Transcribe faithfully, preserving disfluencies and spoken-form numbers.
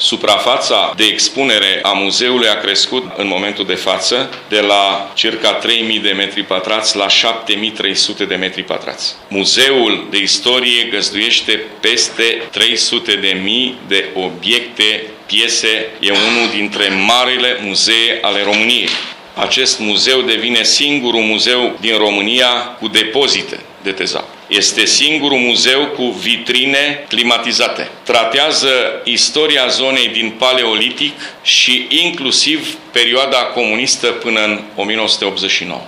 Suprafața de expunere a muzeului a crescut în momentul de față de la circa trei mii de metri pătrați la șapte mii trei sute de metri pătrați. Muzeul de istorie găzduiește peste trei sute de mii de obiecte, piese, e unul dintre marile muzee ale României. Acest muzeu devine singurul muzeu din România cu depozite de tezaur. Este singurul muzeu cu vitrine climatizate. Tratează istoria zonei din Paleolitic și inclusiv perioada comunistă până în o mie nouă sute optzeci și nouă.